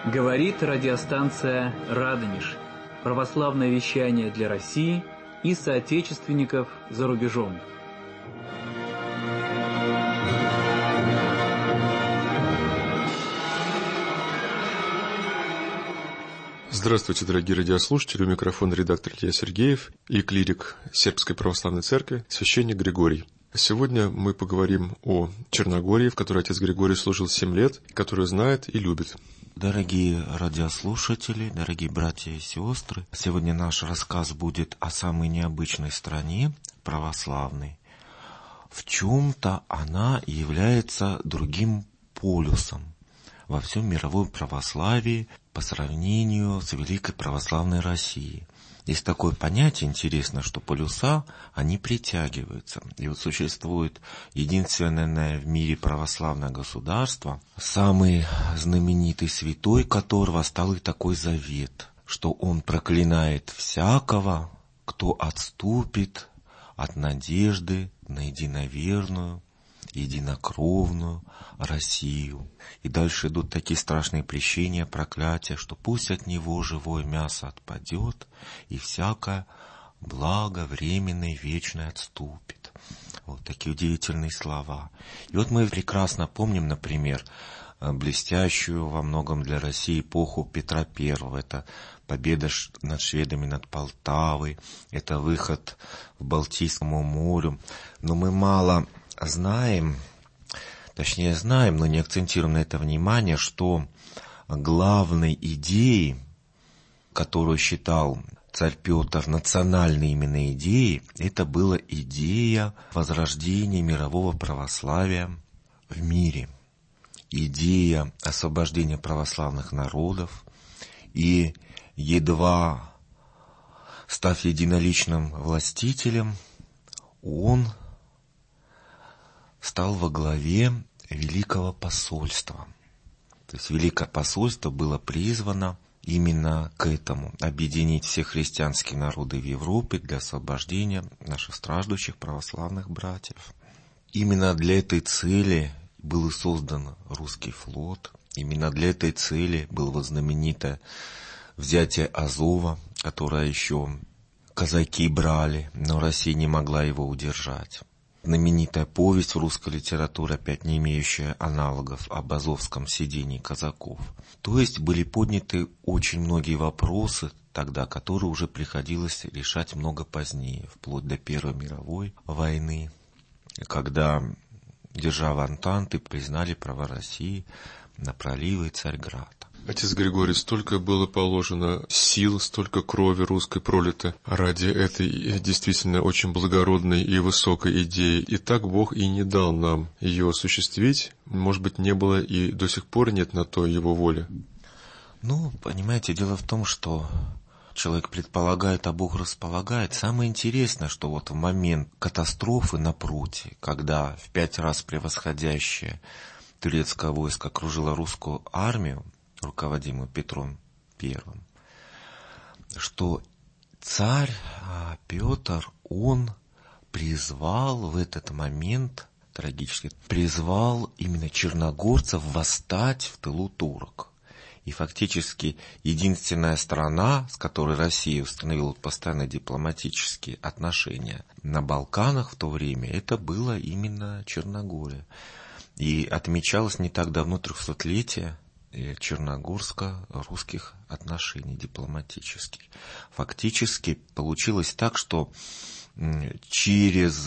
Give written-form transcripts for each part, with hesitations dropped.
Говорит радиостанция «Радонеж». Православное вещание для России и соотечественников за рубежом. Здравствуйте, дорогие радиослушатели. У микрофона редактор Илья Сергеев и клирик Сербской Православной Церкви, священник Григорий. Сегодня мы поговорим о Черногории, в которой отец Григорий служил 7 лет, которую знает и любит. Дорогие радиослушатели, дорогие братья и сестры, сегодня наш рассказ будет о самой необычной стране, православной. В чем-то она является другим полюсом во всем мировом православии по сравнению с Великой Православной Россией. Есть такое понятие, интересно, что полюса, они притягиваются. И вот существует единственное в мире православное государство, самый знаменитый святой которого стал и такой завет, что он проклинает всякого, кто отступит от надежды на единоверную, единокровную Россию. И дальше идут такие страшные прещения, проклятия, что пусть от него живое мясо отпадет, и всякое благо временное и вечное отступит. Вот такие удивительные слова. И вот мы прекрасно помним, например, блестящую во многом для России эпоху Петра I. Это победа над шведами над Полтавой, это выход в Балтийскому морю. Но мы мало знаем, но не акцентируем на это внимание, что главной идеей, которую считал царь Петр национальной именно идеей, это была идея возрождения мирового православия в мире, идея освобождения православных народов, и едва став единоличным властителем, он стал во главе Великого посольства. То есть Великое посольство было призвано именно к этому — объединить все христианские народы в Европе для освобождения наших страждущих православных братьев. Именно для этой цели был и создан русский флот. Именно для этой цели было вот знаменитое взятие Азова, которое еще казаки брали, но Россия не могла его удержать. Знаменитая повесть в русской литературе, опять не имеющая аналогов, об азовском сидении казаков. То есть были подняты очень многие вопросы тогда, которые уже приходилось решать много позднее, вплоть до Первой мировой войны, когда державы Антанты признали право России на проливы и Царьград. Отец Григорий, столько было положено сил, столько крови русской пролито ради этой действительно очень благородной и высокой идеи. И так Бог и не дал нам ее осуществить. Может быть, не было и до сих пор нет на то его воли. Понимаете, дело в том, что человек предполагает, а Бог располагает. Самое интересное, что вот в момент катастрофы на Пруте, когда в 5 раз превосходящее турецкое войско окружило русскую армию, руководимую Петром I, что царь Петр, он призвал в этот момент, трагически, призвал именно черногорцев восстать в тылу турок. И фактически единственная страна, с которой Россия установила постоянно дипломатические отношения на Балканах в то время, это была именно Черногория. И отмечалось не так давно 300-летие черногорско-русских отношений дипломатических. Фактически получилось так, что через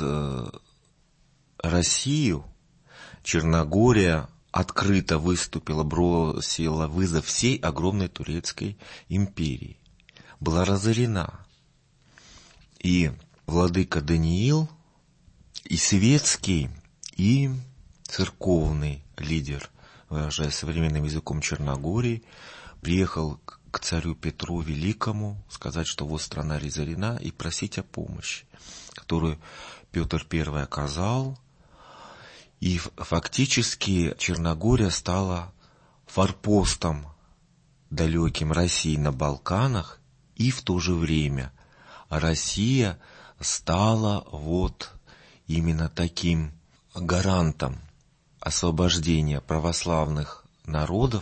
Россию Черногория открыто выступила, бросила вызов всей огромной турецкой империи. Была разорена. И владыка Даниил, и светский, и церковный лидер, выражаясь современным языком Черногории, приехал к царю Петру Великому сказать, что вот страна разорена, и просить о помощи, которую Петр I оказал. И фактически Черногория стала форпостом далеким России на Балканах, и в то же время Россия стала вот именно таким гарантом освобождения православных народов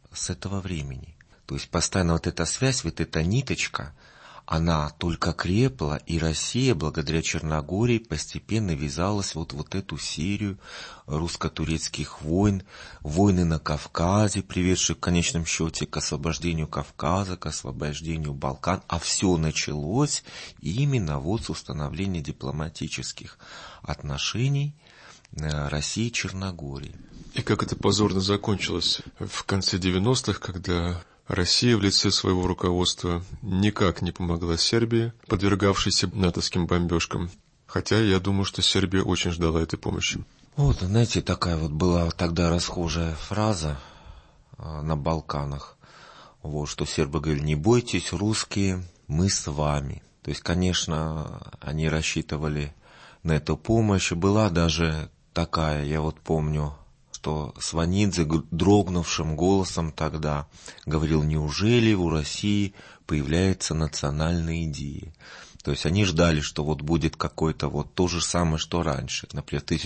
с этого времени. То есть постоянно вот эта связь, вот эта ниточка, она только крепла, и Россия, благодаря Черногории, постепенно ввязалась вот эту серию русско-турецких войн, войны на Кавказе, приведшие в конечном счете к освобождению Кавказа, к освобождению Балкан. А все началось именно вот с установления дипломатических отношений России и Черногории. И как это позорно закончилось в конце 90-х, когда Россия в лице своего руководства никак не помогла Сербии, подвергавшейся натовским бомбежкам. Хотя я думаю, что Сербия очень ждала этой помощи. Вот, знаете, такая вот была тогда расхожая фраза на Балканах, вот, что сербы говорили: не бойтесь, русские, мы с вами. То есть, конечно, они рассчитывали на эту помощь. Была даже такая, я вот помню, что Сванидзе дрогнувшим голосом тогда говорил: неужели у России появляется национальная идея? То есть они ждали, что вот будет какое-то вот то же самое, что раньше, например, в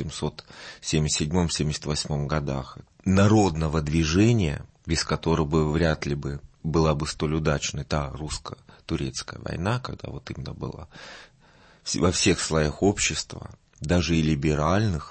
1877-78 годах, народного движения, без которого бы вряд ли бы была бы столь удачной та русско-турецкая война, когда вот именно была во всех слоях общества, даже и либеральных,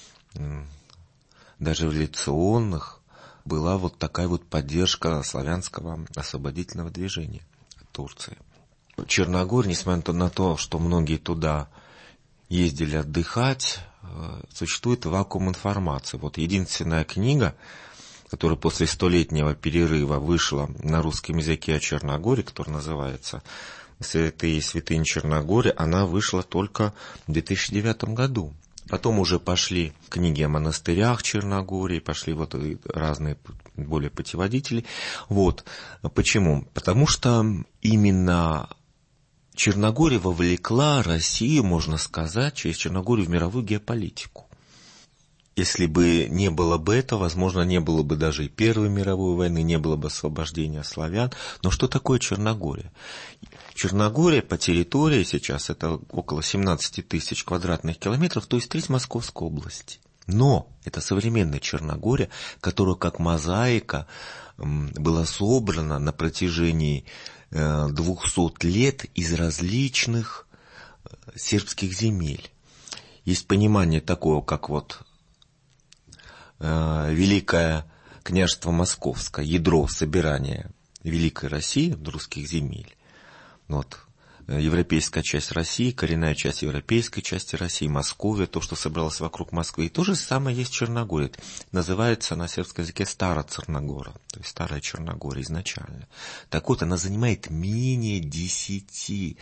даже революционных, была вот такая вот поддержка славянского освободительного движения Турции. Черногория, несмотря на то, что многие туда ездили отдыхать, существует вакуум информации. Вот единственная книга, которая после 100-летнего перерыва вышла на русском языке о Черногории, которая называется «Святые святыни Черногории», она вышла только в 2009 году. Потом уже пошли книги о монастырях Черногории, пошли вот разные более путеводители. Вот. Почему? Потому что именно Черногория вовлекла Россию, можно сказать, через Черногорию в мировую геополитику. Если бы не было бы этого, возможно, не было бы даже и Первой мировой войны, не было бы освобождения славян. Но что такое Черногория? Черногория по территории сейчас это около 17 тысяч квадратных километров, то есть треть Московской области. Но это современная Черногория, которая как мозаика была собрана на протяжении 200 лет из различных сербских земель. Есть понимание такого, как вот Великое княжество Московское, ядро собирания Великой России, русских земель. Вот. Европейская часть России, коренная часть европейской части России, Московия, то, что собралось вокруг Москвы. И то же самое есть Черногория. Называется на сербском языке Стара Црногора, то есть Старая Черногория изначально. Так вот, она занимает менее 10%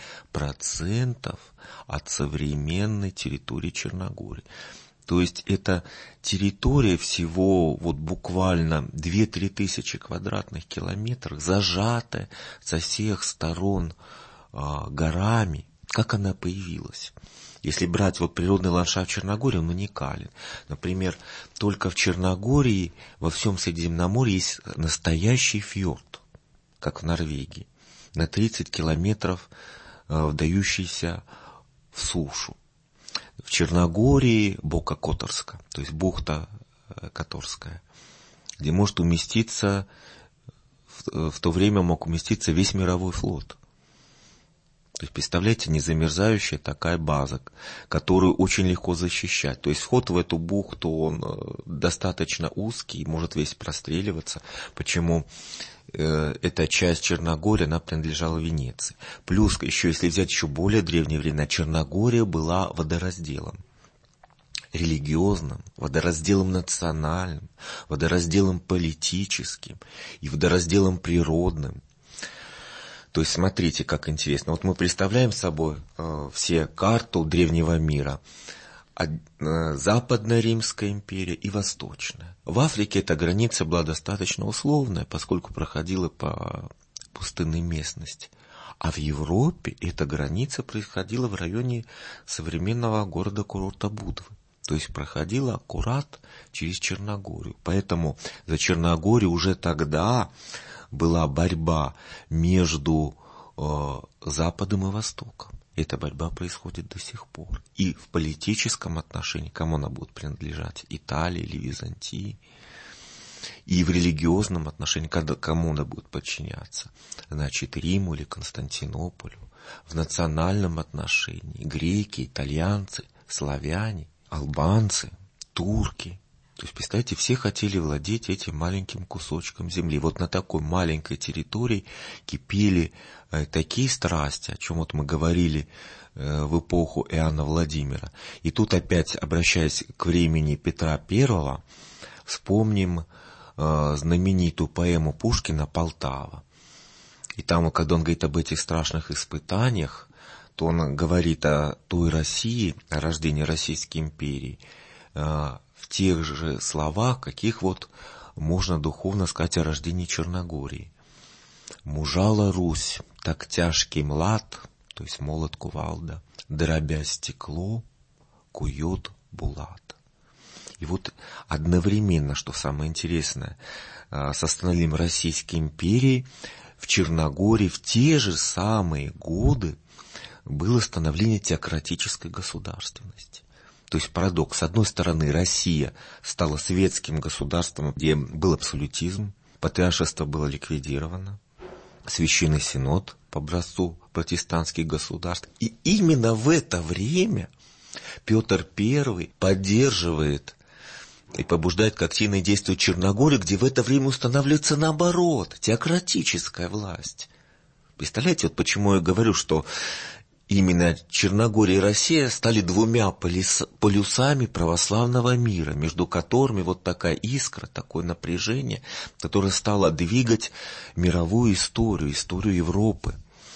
от современной территории Черногории. То есть это территория всего вот буквально 2-3 тысячи квадратных километров, зажатая со всех сторон горами. Как она появилась? Если брать вот природный ландшафт Черногории, он уникален. Например, только в Черногории во всем Средиземноморье есть настоящий фьорд, как в Норвегии, на 30 километров вдающийся в сушу. В Черногории Бока Которска, то есть бухта Которская, где может уместиться, в то время мог уместиться весь мировой флот. То есть, представляете, незамерзающая такая база, которую очень легко защищать. То есть вход в эту бухту, он достаточно узкий, может весь простреливаться. Почему? Эта часть Черногории, она принадлежала Венеции. Плюс, еще если взять еще более древние времена, Черногория была водоразделом. Религиозным, водоразделом национальным, водоразделом политическим и водоразделом природным. То есть, смотрите, как интересно. Вот мы представляем собой все карту древнего мира. Западная Римская империя и Восточная. В Африке эта граница была достаточно условная, поскольку проходила по пустынной местности. А в Европе эта граница происходила в районе современного города-курорта Будвы. То есть проходила аккурат через Черногорию. Поэтому за Черногорию уже тогда была борьба между Западом и Востоком. Эта борьба происходит до сих пор. И в политическом отношении, кому она будет принадлежать, Италии или Византии. И в религиозном отношении, кому она будет подчиняться? Значит, Риму или Константинополю. В национальном отношении греки, итальянцы, славяне, албанцы, турки. То есть, представьте, все хотели владеть этим маленьким кусочком земли. Вот на такой маленькой территории кипели такие страсти, о чем вот мы говорили в эпоху Иоанна Владимира. И тут опять, обращаясь к времени Петра I, вспомним знаменитую поэму Пушкина «Полтава». И там, когда он говорит об этих страшных испытаниях, то он говорит о той России, о рождении Российской империи, в тех же словах, каких вот можно духовно сказать о рождении Черногории. «Мужала Русь, так тяжкий млад», то есть молот кувалда, «дробя стекло, кует булат». И вот одновременно, что самое интересное, со становлением Российской империи в Черногории в те же самые годы было становление теократической государственности. То есть парадокс. С одной стороны, Россия стала светским государством, где был абсолютизм, патриаршество было ликвидировано, Священный Синод по образцу протестантских государств. И именно в это время Петр I поддерживает и побуждает к активной действию Черногории, где в это время устанавливается наоборот, теократическая власть. Представляете, вот почему я говорю, что именно Черногория и Россия стали двумя полюсами православного мира, между которыми вот такая искра, такое напряжение, которое стало двигать мировую историю, историю Европы.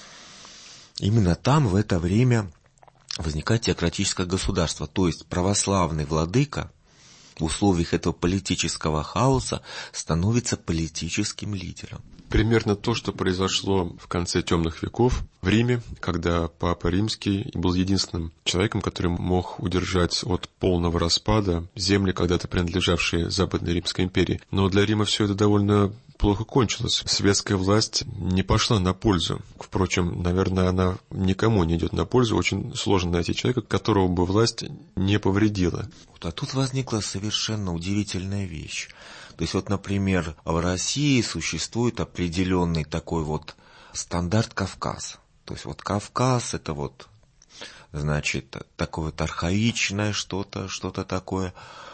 Именно там в это время возникает теократическое государство, то есть православный владыка в условиях этого политического хаоса становится политическим лидером. Примерно то, что произошло в конце темных веков в Риме, когда Папа Римский был единственным человеком, который мог удержать от полного распада земли, когда-то принадлежавшие Западной Римской империи. Но для Рима все это довольно плохо кончилось. Светская власть не пошла на пользу. Впрочем, наверное, она никому не идет на пользу. Очень сложно найти человека, которого бы власть не повредила. А тут возникла совершенно удивительная вещь. То есть вот, например, в России существует определенный такой вот стандарт Кавказа. То есть вот Кавказ — это вот, значит, такое вот архаичное что-то такое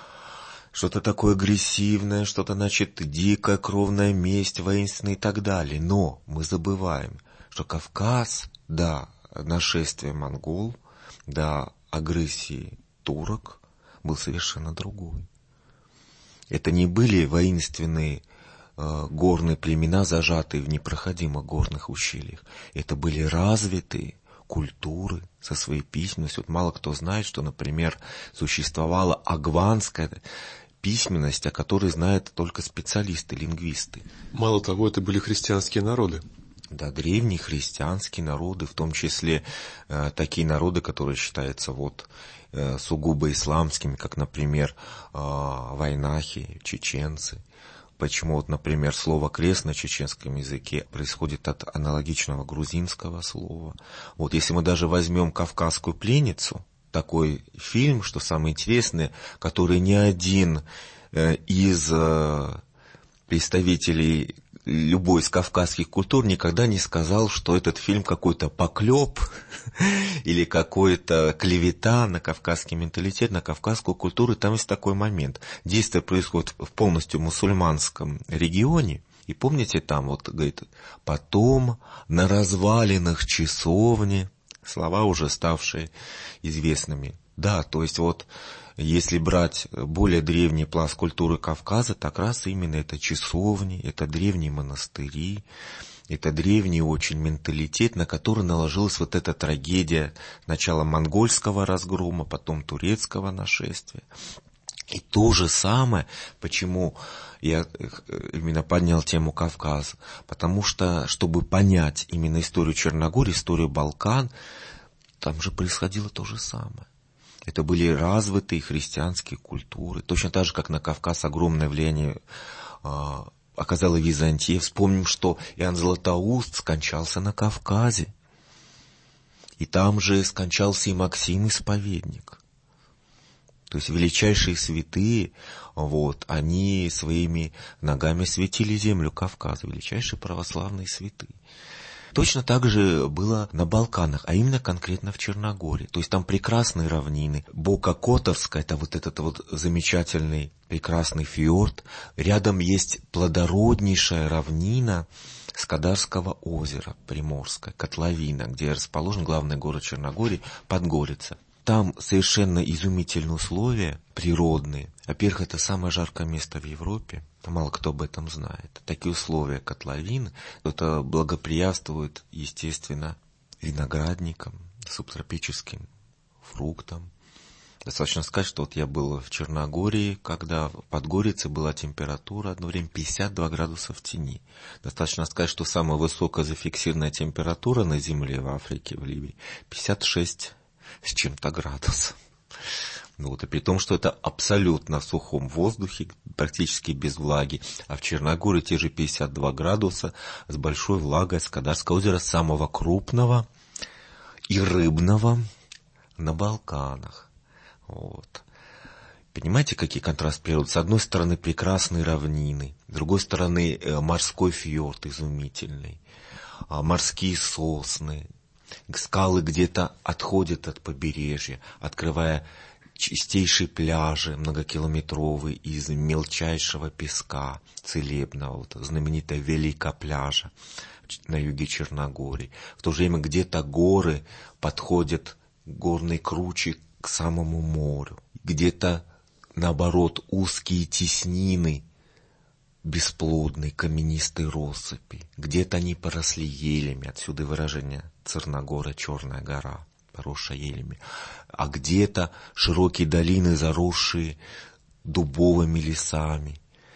агрессивное, что-то, значит, дикая кровная месть, воинственная и так далее. Но мы забываем, что Кавказ до нашествия монгол, до агрессии турок был совершенно другой. Это не были воинственные горные племена, зажатые в непроходимых горных ущельях. Это были развитые культуры со своей письменностью. Вот мало кто знает, что, например, существовала агванская письменность, о которой знают только специалисты, лингвисты. Мало того, это были христианские народы. Да, древние христианские народы, в том числе такие народы, которые считаются вот сугубо исламскими, как, например, вайнахи, чеченцы. Почему, вот, например, слово «крест» на чеченском языке происходит от аналогичного грузинского слова. Вот если мы даже возьмем «Кавказскую пленницу», такой фильм, что самое интересное, который ни один из представителей любой из кавказских культур никогда не сказал, что этот фильм какой-то поклеп или какой-то клевета на кавказский менталитет, на кавказскую культуру. И там есть такой момент. Действие происходит в полностью мусульманском регионе. И помните, там вот говорит: потом на развалинах часовни, слова, уже ставшие известными. Да, то есть вот если брать более древний пласт культуры Кавказа, так раз именно это часовни, это древние монастыри, это древний очень менталитет, на который наложилась вот эта трагедия сначала монгольского разгрома, потом турецкого нашествия. И то же самое, почему я именно поднял тему Кавказа, потому что, чтобы понять именно историю Черногории, историю Балкан, там же происходило то же самое. Это были развитые христианские культуры. Точно так же, как на Кавказ огромное влияние оказала Византия. Вспомним, что Иоанн Златоуст скончался на Кавказе. И там же скончался и Максим Исповедник. То есть величайшие святые, вот, они своими ногами светили землю Кавказа, величайшие православные святые. Точно так же было на Балканах, а именно конкретно в Черногории. То есть там прекрасные равнины. Бока Котовска, это вот этот вот замечательный, прекрасный фьорд. Рядом есть плодороднейшая равнина Скадарского озера, Приморская, котловина, где расположен главный город Черногории, Подгорица. Там совершенно изумительные условия природные. Во-первых, это самое жаркое место в Европе. Мало кто об этом знает. Такие условия котловины, это благоприятствует, естественно, виноградникам, субтропическим фруктам. Достаточно сказать, что вот я был в Черногории, когда в Подгорице была температура одно время 52 градуса в тени. Достаточно сказать, что самая высокая зафиксированная температура на Земле в Африке, в Ливии, 56 с чем-то градусов. Вот, и при том, что это абсолютно в сухом воздухе, практически без влаги. А в Черногории те же 52 градуса с большой влагой. Скадарское озеро самого крупного и рыбного на Балканах. Вот. Понимаете, какие контрасты природы? С одной стороны прекрасные равнины, с другой стороны морской фьорд изумительный, морские сосны, скалы где-то отходят от побережья, открывая чистейшие пляжи многокилометровые из мелчайшего песка целебного, вот, знаменитая Велика пляжа на юге Черногории. В то же время где-то горы подходят, горные кручи к самому морю, где-то наоборот узкие теснины бесплодной каменистой россыпи, где-то они поросли елями, отсюда выражение Церногора, Черная гора, поросшая елями, а где-то широкие долины, заросшие дубовыми лесами,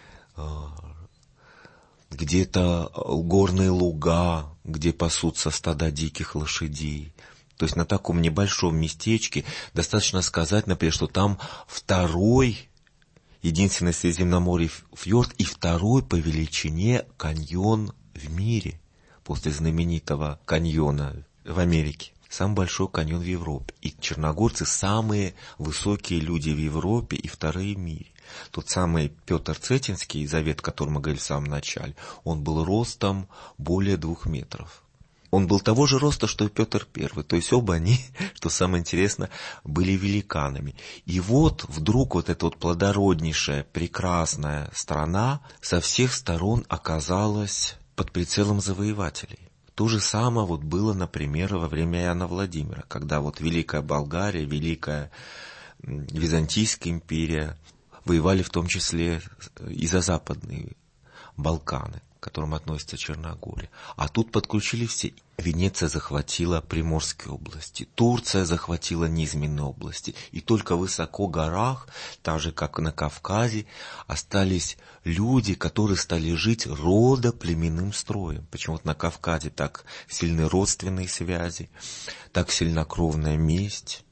где-то горные луга, где пасутся стада диких лошадей. То есть на таком небольшом местечке достаточно сказать, например, что там второй, единственный в Средиземноморье фьорд и второй по величине каньон в мире, после знаменитого каньона в Америке. Самый большой каньон в Европе. И черногорцы самые высокие люди в Европе и вторые в мире. Тот самый Петр Цетинский, завет, о котором мы говорили в самом начале, он был ростом более 2 метров. Он был того же роста, что и Петр I. То есть оба они, что самое интересное, были великанами. И вот вдруг вот эта вот плодороднейшая, прекрасная страна со всех сторон оказалась под прицелом завоевателей. То же самое вот было, например, во время Иоанна Владимира, когда вот Великая Болгария, Великая Византийская империя воевали в том числе и за Западные Балканы, к которым относится Черногория. А тут подключили все. Венеция захватила Приморские области, Турция захватила низменные области. И только высоко в горах, так же как на Кавказе, остались люди, которые стали жить родоплеменным строем. Почему-то на Кавказе так сильны родственные связи, так сильна кровная месть,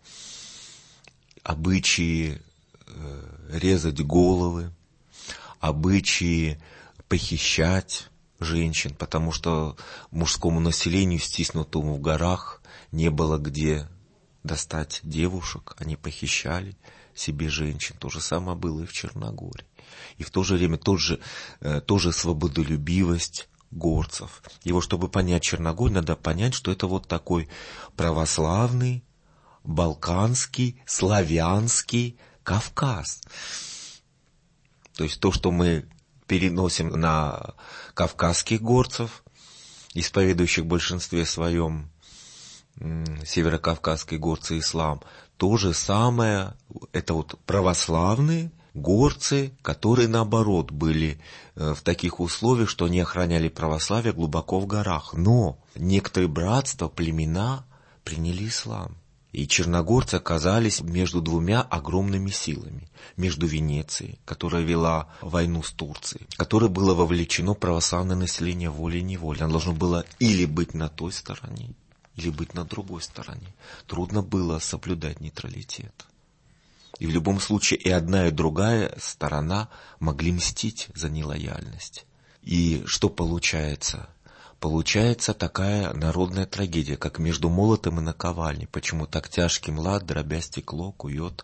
обычаи резать головы, обычаи похищать женщин, потому что мужскому населению, стиснутому в горах, не было где достать девушек, они похищали себе женщин. То же самое было и в Черногории. И в то же время тоже свободолюбивость горцев. И вот чтобы понять Черногорию, надо понять, что это вот такой православный, балканский, славянский Кавказ. То есть то, что мы переносим на кавказских горцев, исповедующих в большинстве своем северокавказские горцы ислам, то же самое, это вот православные горцы, которые наоборот были в таких условиях, что они охраняли православие глубоко в горах. Но некоторые братства, племена приняли ислам. И черногорцы оказались между 2 огромными силами. Между Венецией, которая вела войну с Турцией, в которой было вовлечено православное население волей-неволей. Оно должно было или быть на той стороне, или быть на другой стороне. Трудно было соблюдать нейтралитет. И в любом случае и одна, и другая сторона могли мстить за нелояльность. И что получается? Получается такая народная трагедия, как между молотом и наковальней. Почему так тяжкий млад, дробя стекло, кует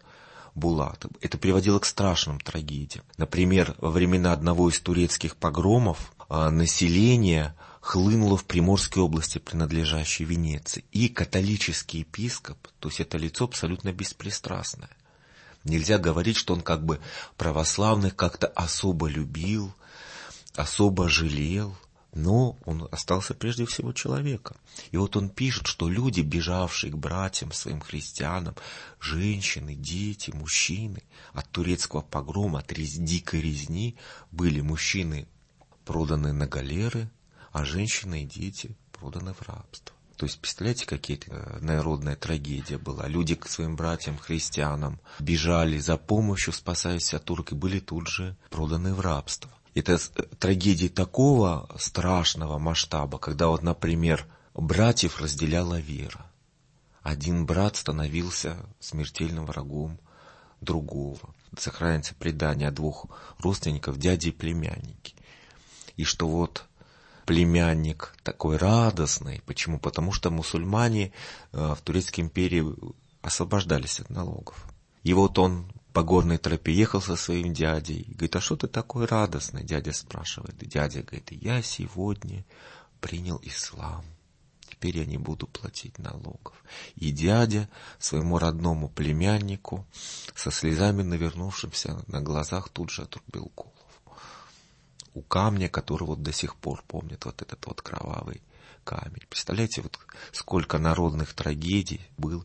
Булат. Это приводило к страшным трагедиям. Например, во времена одного из турецких погромов население хлынуло в Приморской области, принадлежащей Венеции. И католический епископ, то есть это лицо абсолютно беспристрастное. Нельзя говорить, что он как бы православных как-то особо любил, особо жалел. Но он остался прежде всего человеком. И вот он пишет, что люди, бежавшие к братьям своим христианам, женщины, дети, мужчины, от турецкого погрома, от дикой резни, были мужчины проданы на галеры, а женщины и дети проданы в рабство. То есть, представляете, какая-то народная трагедия была. Люди к своим братьям, христианам, бежали за помощью, спасаясь от турок, и были тут же проданы в рабство. Это трагедии такого страшного масштаба, когда вот, например, братьев разделяла вера. Один брат становился смертельным врагом другого. Сохраняется предание о двух родственников, дяди и племянники. И что вот племянник такой радостный. Почему? Потому что мусульмане в Турецкой империи освобождались от налогов. И вот он по горной тропе ехал со своим дядей. Говорит, а что ты такой радостный? Дядя спрашивает. И дядя говорит, я сегодня принял ислам. Теперь я не буду платить налогов. И дядя своему родному племяннику со слезами навернувшимся на глазах тут же отрубил голову. У камня, который вот до сих пор помнит, вот этот вот кровавый камень. Представляете, вот сколько народных трагедий было.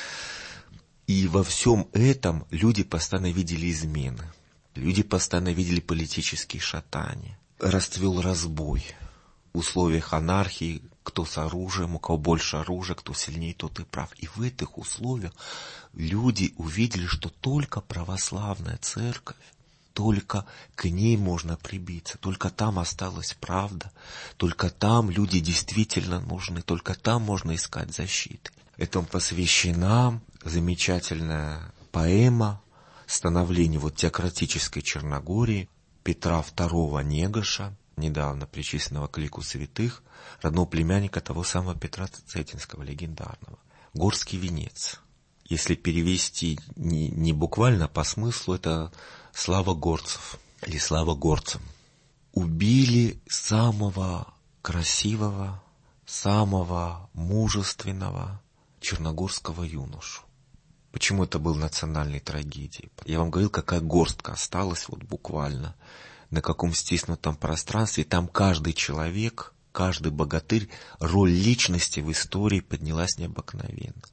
И во всем этом люди постоянно видели измены. Люди постоянно видели политические шатания. Расцвел разбой. В условиях анархии, кто с оружием, у кого больше оружия, кто сильнее, тот и прав. И в этих условиях люди увидели, что только православная церковь, только к ней можно прибиться, только там осталась правда, только там люди действительно нужны, только там можно искать защиты. Этому посвящена замечательная поэма становления вот теократической Черногории Петра II Негоша, недавно причисленного к лику святых, родного племянника того самого Петра Цетинского, легендарного. «Горский венец». Если перевести не буквально по смыслу, это «Слава горцев» или «Слава горцам». Убили самого красивого, самого мужественного черногорского юношу. Почему это был национальной трагедией? Я вам говорил, какая горстка осталась вот буквально, на каком стиснутом пространстве. Там каждый человек, каждый богатырь, роль личности в истории поднялась необыкновенно.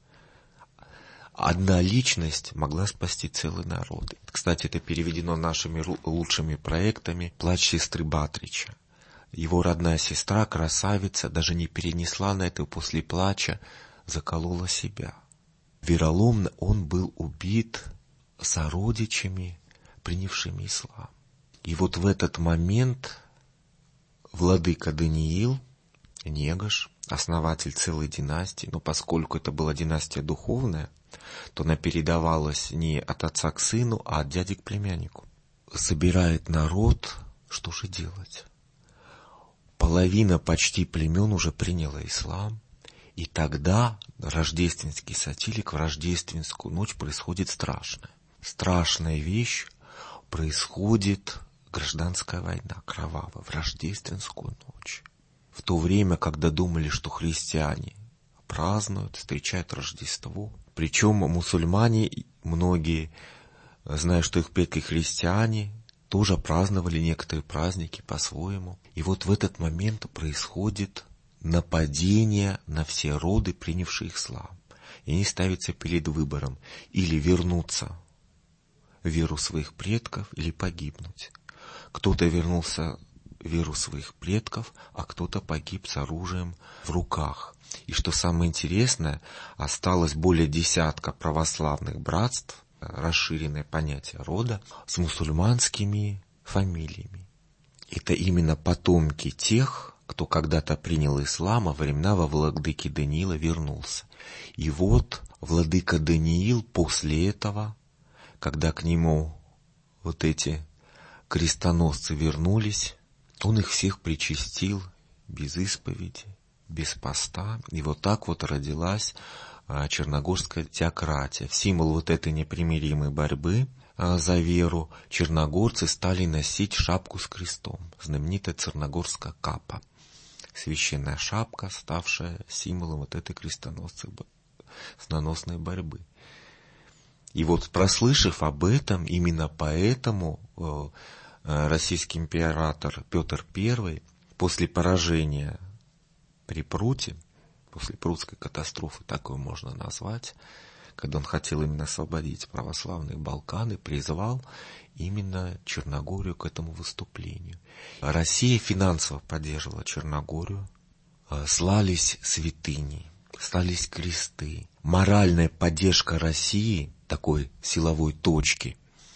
Одна личность могла спасти целый народ. Кстати, это переведено нашими лучшими проектами «Плач сестры Батрича». Его родная сестра, красавица, даже не перенесла на это, после плача заколола себя. Вероломно он был убит сородичами, принявшими ислам. И вот в этот момент владыка Даниил Негош, основатель целой династии, но поскольку это была династия духовная, то она передавалась не от отца к сыну, а от дяди к племяннику. Собирает народ, что же делать? Половина почти племен уже приняла ислам, и тогда рождественский сотилик в рождественскую ночь происходит страшное. Страшная вещь, происходит гражданская война, кровавая, в рождественскую ночь. В то время, когда думали, что христиане празднуют, встречают Рождество. Причем мусульмане, многие, зная, что их предки христиане, тоже праздновали некоторые праздники по-своему. И вот в этот момент происходит нападение на все роды, принявшие ислам. И они ставятся перед выбором: или вернуться в веру своих предков, или погибнуть. Кто-то вернулся в веру своих предков, а кто-то погиб с оружием в руках. И что самое интересное, осталось более десятка православных братств, расширенное понятие рода, с мусульманскими фамилиями. Это именно потомки тех, кто когда-то принял ислам, а во времена владыки Даниила вернулся. И вот владыка Даниил после этого, когда к нему вот эти крестоносцы вернулись, он их всех причастил без исповеди, без поста. И вот так вот родилась черногорская теократия. В символ вот этой непримиримой борьбы за веру черногорцы стали носить шапку с крестом, знаменитая черногорская капа, священная шапка, ставшая символом вот этой крестоносной борьбы. И вот, прослышав об этом, именно поэтому российский император Петр I после поражения при Пруте, после Прутской катастрофы, так его можно назвать, когда он хотел именно освободить православные Балканы, призвал именно Черногорию к этому выступлению. Россия финансово поддерживала Черногорию, слались святыни, слались кресты. Моральная поддержка России, такой силовой точки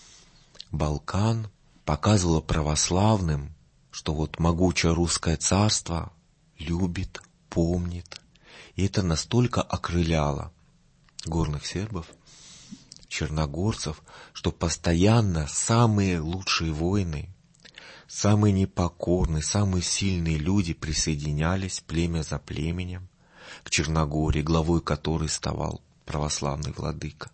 Балкан, показывала православным, что вот могучее русское царство любит, помнит. И это настолько окрыляло горных сербов, черногорцев, что постоянно самые лучшие воины, самые непокорные, самые сильные люди присоединялись племя за племенем к Черногории, главой которой ставал православный владыка.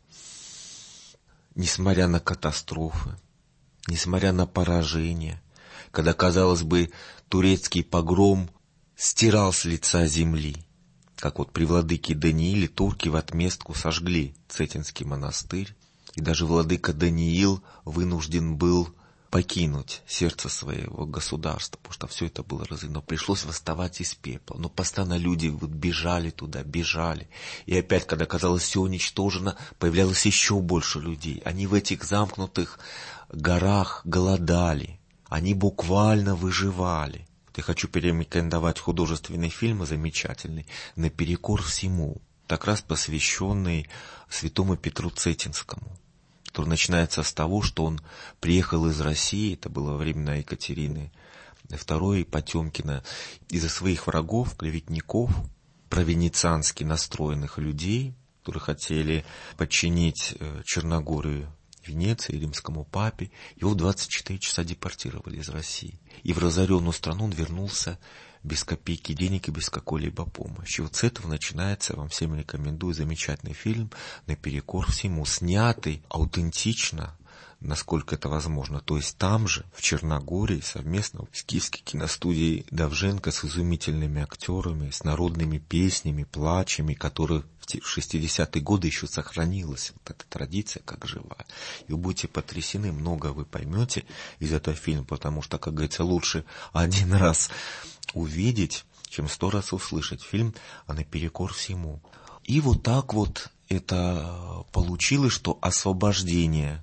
Несмотря на катастрофы, несмотря на поражение, когда, казалось бы, турецкий погром стирал с лица земли, как вот при владыке Данииле турки в отместку сожгли Цетинский монастырь, и даже владыка Даниил вынужден был покинуть сердце своего государства, потому что все это было разорено. Пришлось восставать из пепла. Но постоянно люди вот бежали туда, бежали. И опять, когда казалось все уничтожено, появлялось еще больше людей. Они в этих замкнутых горах голодали. Они буквально выживали. Я хочу порекомендовать художественный фильм замечательный «Наперекор всему», как раз посвященный святому Петру Цетинскому, который начинается с того, что он приехал из России, это было во времена Екатерины II и Потемкина, из-за своих врагов, клеветников, провенециански настроенных людей, которые хотели подчинить Черногорию Венеции, римскому папе, его в 24 часа депортировали из России. И в разоренную страну он вернулся без копейки денег и без какой-либо помощи. Вот с этого начинается, я вам всем рекомендую, замечательный фильм «Наперекор всему», снятый аутентично, насколько это возможно. То есть там же, в Черногории, совместно с Киевской киностудией Довженко, с изумительными актерами, с народными песнями, плачами, которые в 60-е годы еще сохранилась вот эта традиция как живая. И вы будете потрясены, много вы поймете из этого фильма, потому что, как говорится, лучше один раз увидеть, чем 100 раз услышать. Фильм «А наперекор всему». И вот так вот это получилось, что освобождение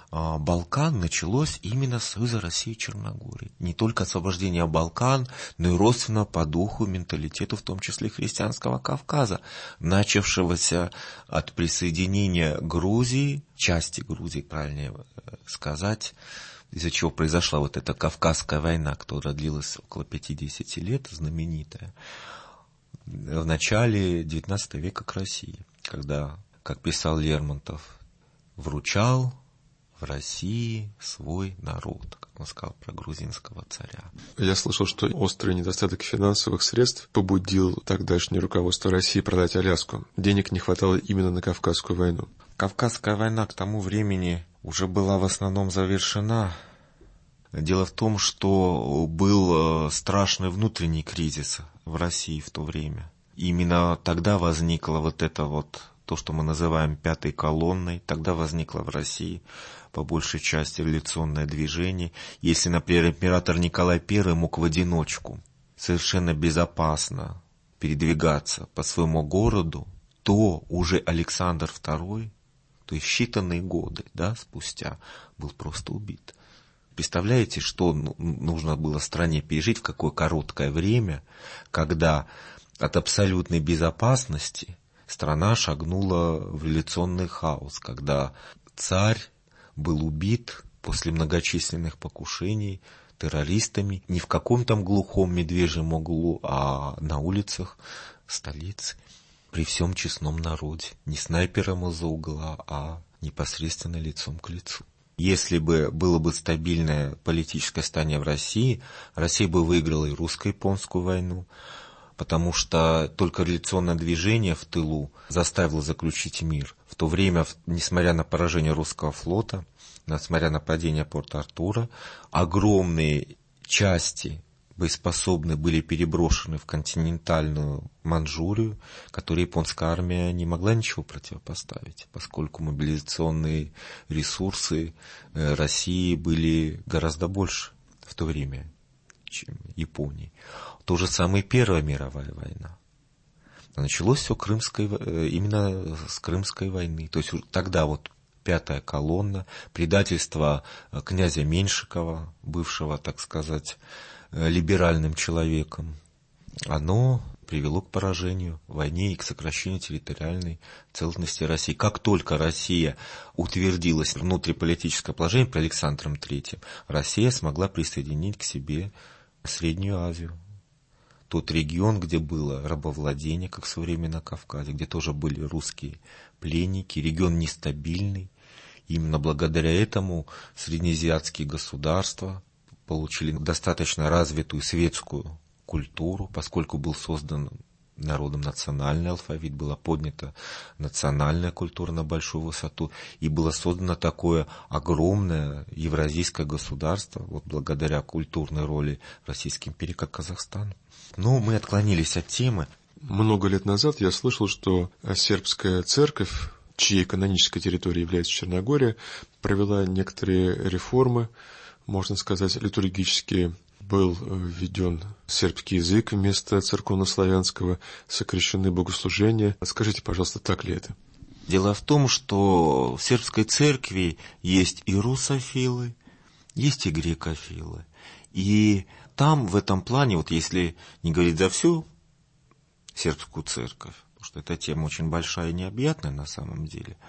Балкан началось именно с Союза России и Черногории. Не только освобождение Балкан, но и родственного по духу, менталитету, в том числе христианского Кавказа, начавшегося от присоединения Грузии, части Грузии, правильнее сказать, из-за чего произошла вот эта Кавказская война, которая длилась около 50 лет, знаменитая, в начале XIX века к России, когда, как писал Лермонтов, вручал в России свой народ, как он сказал про грузинского царя. Я слышал, что острый недостаток финансовых средств побудил тогдашнее руководство России продать Аляску. Денег не хватало именно на Кавказскую войну. Кавказская война к тому времени уже была в основном завершена. Дело в том, что был страшный внутренний кризис в России в то время. Именно тогда возникло вот это вот, то, что мы называем пятой колонной, тогда возникло в России по большей части революционное движение. Если, например, император Николай I мог в одиночку совершенно безопасно передвигаться по своему городу, то уже Александр II, то есть считанные годы, спустя, был просто убит. Представляете, что нужно было стране пережить, в какое короткое время, когда от абсолютной безопасности страна шагнула в революционный хаос, когда царь был убит после многочисленных покушений террористами не в каком-то глухом медвежьем углу, а на улицах столицы, при всем честном народе, не снайпером из-за угла, а непосредственно лицом к лицу. Если бы было бы стабильное политическое состояние в России, Россия бы выиграла и русско-японскую войну, потому что только революционное движение в тылу заставило заключить мир. В то время, несмотря на поражение русского флота, несмотря на падение Порт-Артура, огромные части боеспособные были переброшены в континентальную Манчжурию, которой японская армия не могла ничего противопоставить, поскольку мобилизационные ресурсы России были гораздо больше в то время, чем Японии. То же самое и Первая мировая война. Началось все именно с Крымской войны. То есть тогда вот пятая колонна, предательство князя Меньшикова, бывшего, так сказать, либеральным человеком, оно привело к поражению в войне и к сокращению территориальной целостности России. Как только Россия утвердилась в внутриполитическое положение при Александром III, Россия смогла присоединить к себе Среднюю Азию. Тот регион, где было рабовладение, как в свое время на Кавказе, где тоже были русские пленники, регион нестабильный. Именно благодаря этому среднеазиатские государства получили достаточно развитую светскую культуру, поскольку был создан народом национальный алфавит, была поднята национальная культура на большую высоту, и было создано такое огромное евразийское государство, вот благодаря культурной роли Российской империи, как Казахстан. Но мы отклонились от темы. Много лет назад я слышал, что сербская церковь, чьей канонической территорией является Черногория, провела некоторые реформы, можно сказать, литургические. Был введен сербский язык вместо церковнославянского, сокращены богослужения. Скажите, пожалуйста, так ли это? Дело в том, что в сербской церкви есть и русофилы, есть и грекофилы. И там в этом плане, вот если не говорить за всю сербскую церковь, потому что эта тема очень большая и необъятная на самом деле,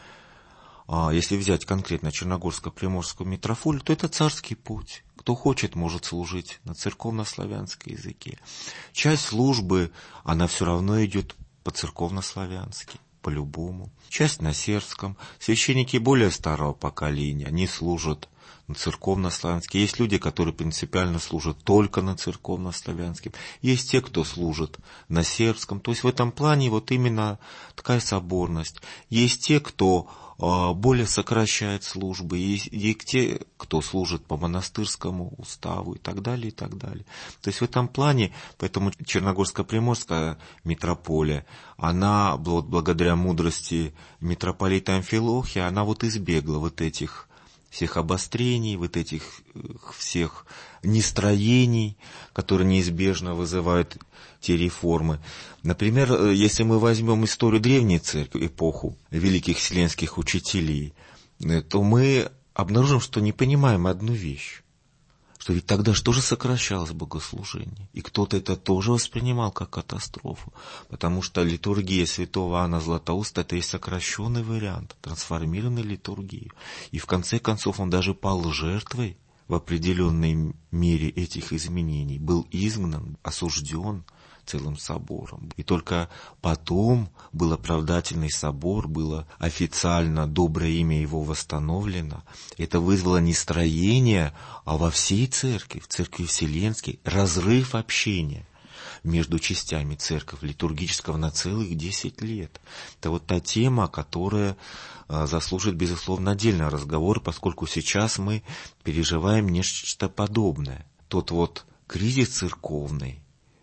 а если взять конкретно Черногорско-Приморскую митрополию, то это царский путь. Кто хочет, может служить на церковнославянском языке. Часть службы, она все равно идет по-церковнославянски, по-любому. Часть на сербском. Священники более старого поколения, они служат на церковнославянском. Есть люди, которые принципиально служат только на церковнославянском. Есть те, кто служит на сербском. То есть в этом плане вот именно такая соборность. Есть те, кто более сокращает службы, и те, кто служит по монастырскому уставу и так далее, и так далее. То есть в этом плане, поэтому Черногорско-Приморская митрополия, она благодаря мудрости митрополита Амфилохия, она вот избегла вот этих всех обострений, вот этих всех нестроений, которые неизбежно вызывают те реформы. Например, если мы возьмем историю Древней Церкви, эпоху великих вселенских учителей, то мы обнаружим, что не понимаем одну вещь, что ведь тогда что же сокращалось богослужение? И кто-то это тоже воспринимал как катастрофу, потому что литургия святого Иоанна Златоуста — это и сокращенный вариант, трансформированной литургии. И в конце концов он даже пал жертвой в определенной мере этих изменений, был изгнан, осужден целым собором. И только потом был оправдательный собор, было официально доброе имя его восстановлено. Это вызвало не строение, а во всей церкви, в церкви Вселенской, разрыв общения между частями церкви литургического на целых 10 лет. Это вот та тема, которая заслужит, безусловно, отдельный разговор, поскольку сейчас мы переживаем нечто подобное. Тот вот кризис церковный,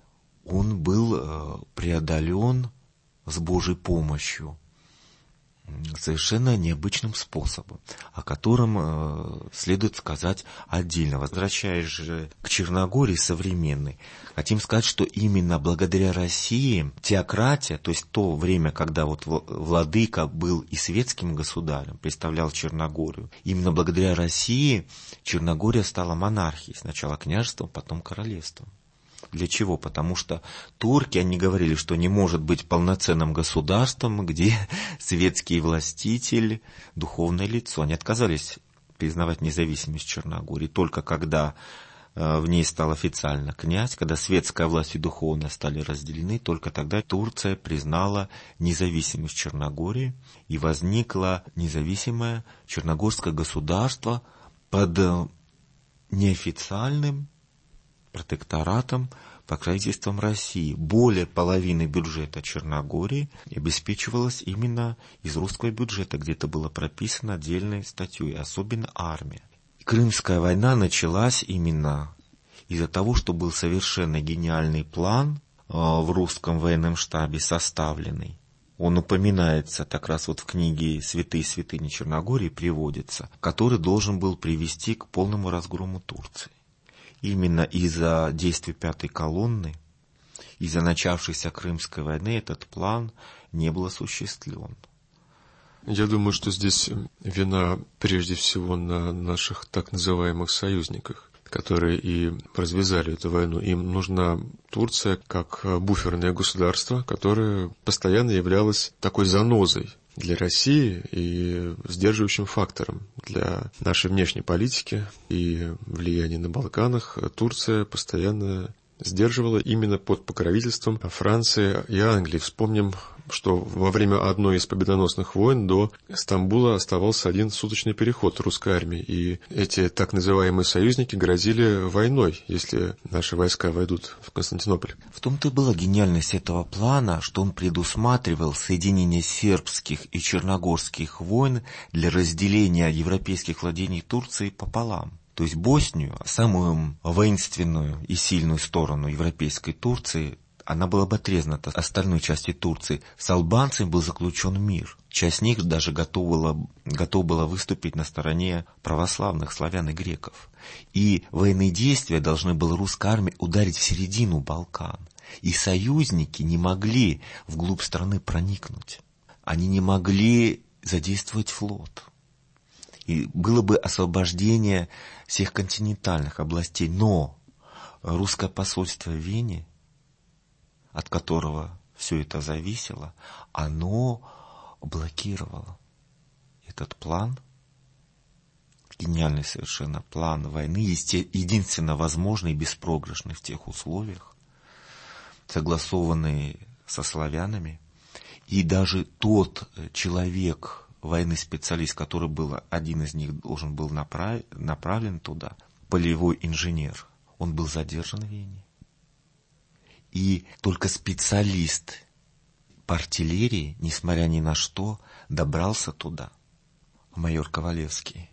он был преодолен с Божьей помощью совершенно необычным способом, о котором следует сказать отдельно. Возвращаясь же к Черногории современной, хотим сказать, что именно благодаря России теократия, то есть то время, когда вот владыка был и светским государем, представлял Черногорию, именно благодаря России Черногория стала монархией, сначала княжеством, потом королевством. Для чего? Потому что турки, они говорили, что не может быть полноценным государством, где светский властитель, духовное лицо. Они отказались признавать независимость Черногории. Только когда в ней стал официально князь, когда светская власть и духовная стали разделены, только тогда Турция признала независимость Черногории, и возникло независимое черногорское государство под неофициальным протекторатом покровительством России. Более половины бюджета Черногории обеспечивалось именно из русского бюджета, где-то было прописано отдельной статьей, особенно армия. Крымская война началась именно из-за того, что был совершенно гениальный план в русском военном штабе составленный. Он упоминается так раз вот в книге «Святые святыни Черногории», приводится, который должен был привести к полному разгрому Турции. Именно из-за действий пятой колонны, из-за начавшейся Крымской войны этот план не был осуществлен. Я думаю, что здесь вина прежде всего на наших так называемых союзниках, которые и развязали эту войну. Им нужна Турция как буферное государство, которое постоянно являлось такой занозой для России и сдерживающим фактором для нашей внешней политики и влияния на Балканах. Турция постоянно сдерживала именно под покровительством Франции и Англии. Вспомним, что во время одной из победоносных войн до Стамбула оставался один суточный переход русской армии, и эти так называемые союзники грозили войной, если наши войска войдут в Константинополь. В том-то и была гениальность этого плана, что он предусматривал соединение сербских и черногорских войн для разделения европейских владений Турции пополам. То есть Боснию, самую воинственную и сильную сторону европейской Турции, она была бы отрезана от остальной части Турции. С албанцами был заключен мир. Часть них даже готова была выступить на стороне православных славян и греков. И военные действия должны была русская армия ударить в середину Балкан. И союзники не могли вглубь страны проникнуть. Они не могли задействовать флот. И было бы освобождение всех континентальных областей. Но русское посольство в Вене, от которого все это зависело, оно блокировало этот план, гениальный совершенно план войны, единственно возможный и беспроигрышный в тех условиях, согласованный со славянами. И даже тот человек, военный специалист, который был, один из них должен был направлен туда, полевой инженер, он был задержан в Вене. И только специалист по артиллерии, несмотря ни на что, добрался туда, майор Ковалевский,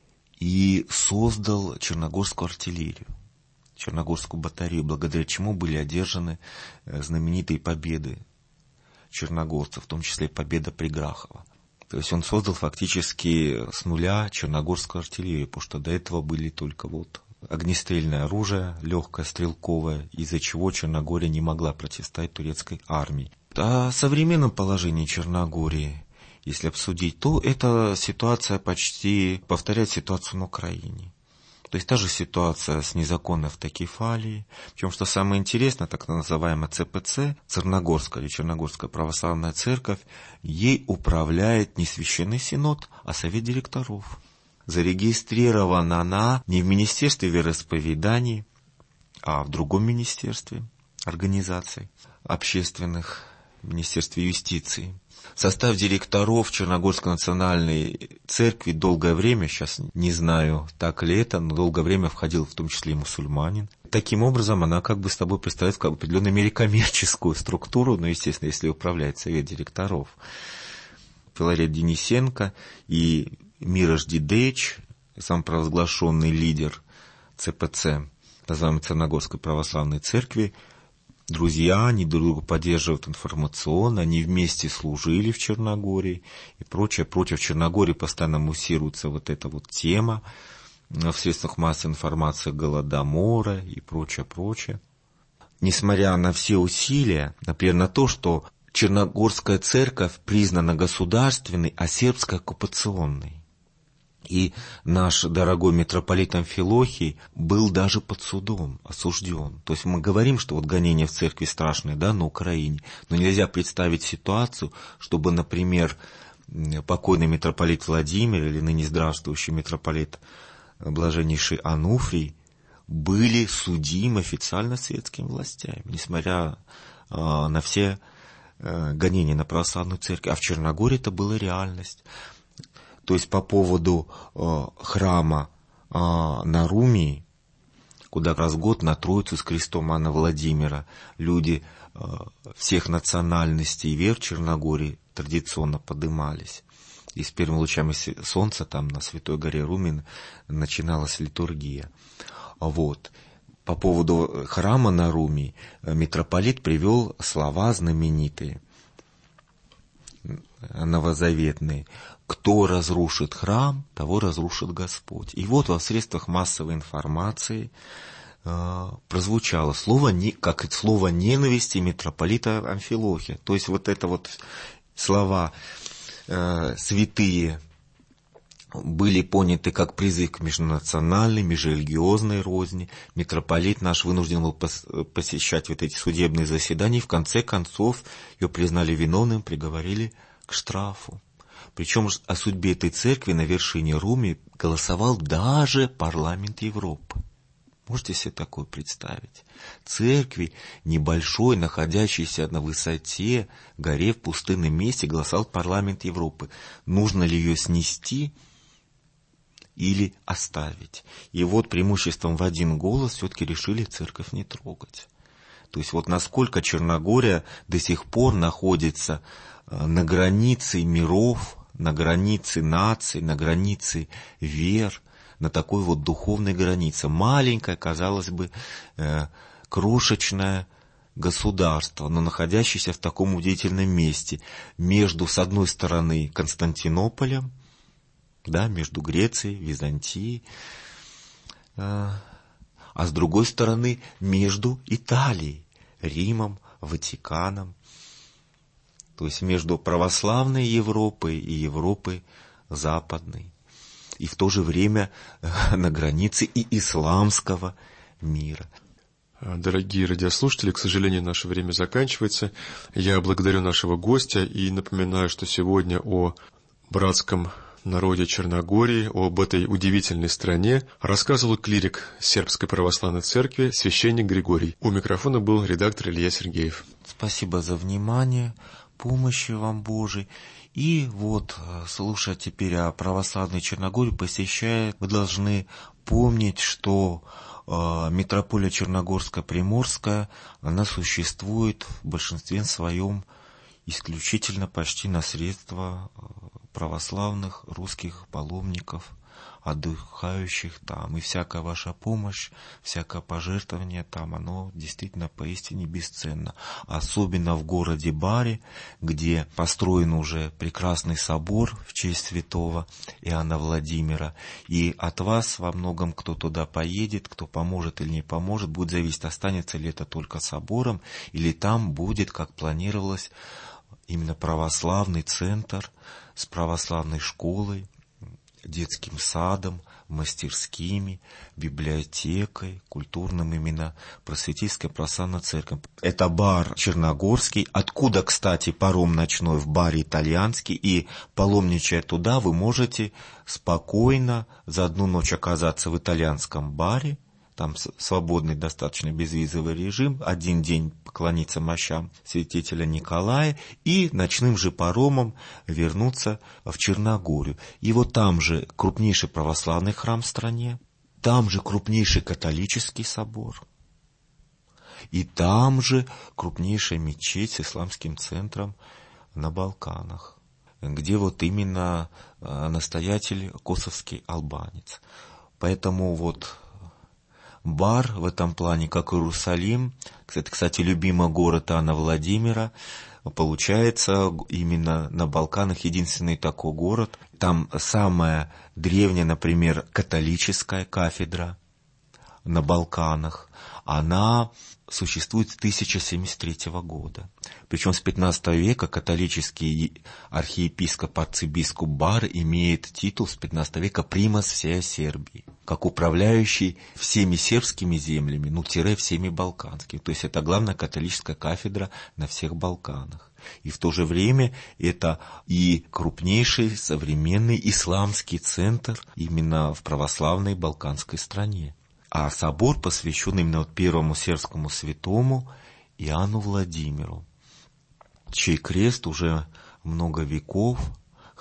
и создал черногорскую артиллерию, черногорскую батарею, благодаря чему были одержаны знаменитые победы черногорцев, в том числе победа при Грахово. То есть он создал фактически с нуля черногорскую артиллерию, потому что до этого были только огнестрельное оружие, легкое, стрелковое, из-за чего Черногория не могла противостоять турецкой армии. О современном положении Черногории, если обсудить, то эта ситуация почти повторяет ситуацию на Украине. То есть та же ситуация с незаконной автокефалией. Причем, что самое интересное, так называемая ЦПЦ, Церногорская или Черногорская православная церковь, ей управляет не Священный Синод, а Совет директоров. Зарегистрирована она не в Министерстве вероисповеданий, а в другом министерстве, организаций общественных, Министерстве юстиции. В состав директоров Черногорской национальной церкви долгое время, сейчас не знаю, так ли это, но долгое время входил в том числе и мусульманин. Таким образом, она как бы с тобой представляет в определенной мере коммерческую структуру, но, естественно, если управляет совет директоров. Филарет Денисенко и Мирош Дидеич, самопровозглашенный лидер ЦПЦ, называемой Черногорской православной церкви, друзья, они друг друга поддерживают информационно, они вместе служили в Черногории и прочее. В Черногории постоянно муссируется эта тема в средствах массовой информации Голодомора и прочее. Несмотря на все усилия, например, на то, что Черногорская церковь признана государственной, а сербская оккупационной. И наш дорогой митрополит Амфилохий был даже под судом осужден. То есть мы говорим, что гонения в церкви страшные, на Украине, но нельзя представить ситуацию, чтобы, например, покойный митрополит Владимир или ныне здравствующий митрополит блаженнейший Ануфрий были судимы официально светскими властями, несмотря на все гонения на православную церковь. А в Черногории это была реальность. То есть по поводу храма на Румии куда раз в год на Троицу с крестом Иоанна Владимира люди всех национальностей и вер Черногории традиционно подымались. И с первыми лучами солнца там на Святой горе Румин начиналась литургия. Вот. По поводу храма на Руми митрополит привел слова знаменитые, новозаветные: «Кто разрушит храм, того разрушит Господь». И вот во средствах массовой информации прозвучало слово, как слово ненависти митрополита Амфилохия. То есть вот это вот слова святые были поняты как призыв к межнациональной, межрелигиозной розни. Митрополит наш вынужден был посещать вот эти судебные заседания, и в конце концов ее признали виновным, приговорили к штрафу. Причем о судьбе этой церкви на вершине Руми голосовал даже парламент Европы. Можете себе такое представить? Церкви небольшой, находящейся на высоте, горе, в пустынном месте, голосовал парламент Европы. Нужно ли ее снести или оставить? И вот преимуществом в один голос все-таки решили церковь не трогать. То есть вот насколько Черногория до сих пор находится на границе миров, на границе наций, на границе вер, на такой вот духовной границе. Маленькое, казалось бы, крошечное государство, но находящееся в таком удивительном месте между, с одной стороны, Константинополем, да, между Грецией, Византией, а с другой стороны, между Италией, Римом, Ватиканом. То есть между православной Европой и Европой западной. И в то же время на границе и исламского мира. Дорогие радиослушатели, к сожалению, наше время заканчивается. Я благодарю нашего гостя и напоминаю, что сегодня о братском народе Черногории, об этой удивительной стране рассказывал клирик Сербской православной церкви, священник Григорий. У микрофона был редактор Илья Сергеев. Спасибо за внимание, помощи вам Божией. И вот, слушая теперь о православной Черногории, посещая, вы должны помнить, что митрополия Черногорско-Приморская, она существует в большинстве своем исключительно почти на средства православных русских паломников, отдыхающих там. И всякая ваша помощь, всякое пожертвование там, оно действительно поистине бесценно. Особенно в городе Бари, где построен уже прекрасный собор в честь святого Иоанна Владимира. И от вас во многом, кто туда поедет, кто поможет или не поможет, будет зависеть, останется ли это только собором, или там будет, как планировалось, именно православный центр с православной школой, детским садом, мастерскими, библиотекой, культурным именно просветительской православной церковью. Это бар Черногорский, откуда, кстати, паром ночной в баре итальянский, и паломничая туда, вы можете спокойно за одну ночь оказаться в итальянском баре. Там свободный достаточно безвизовый режим, один день поклониться мощам святителя Николая и ночным же паромом вернуться в Черногорию. И вот там же крупнейший православный храм в стране, там же крупнейший католический собор, и там же крупнейшая мечеть с исламским центром на Балканах, где вот именно настоятель косовский албанец. Поэтому вот Бар в этом плане, как Иерусалим, кстати, любимый город Иоанна Владимира, получается именно на Балканах единственный такой город. Там самая древняя, например, католическая кафедра на Балканах. Она существует с 1073 года. Причем с 15 века католический архиепископ, арцибископ Бар имеет титул с 15 века примас всей Сербии, как управляющий всеми сербскими землями, всеми балканскими. То есть это главная католическая кафедра на всех Балканах. И в то же время это и крупнейший современный исламский центр именно в православной балканской стране. А собор посвящен именно первому сербскому святому Иоанну Владимиру, чей крест уже много веков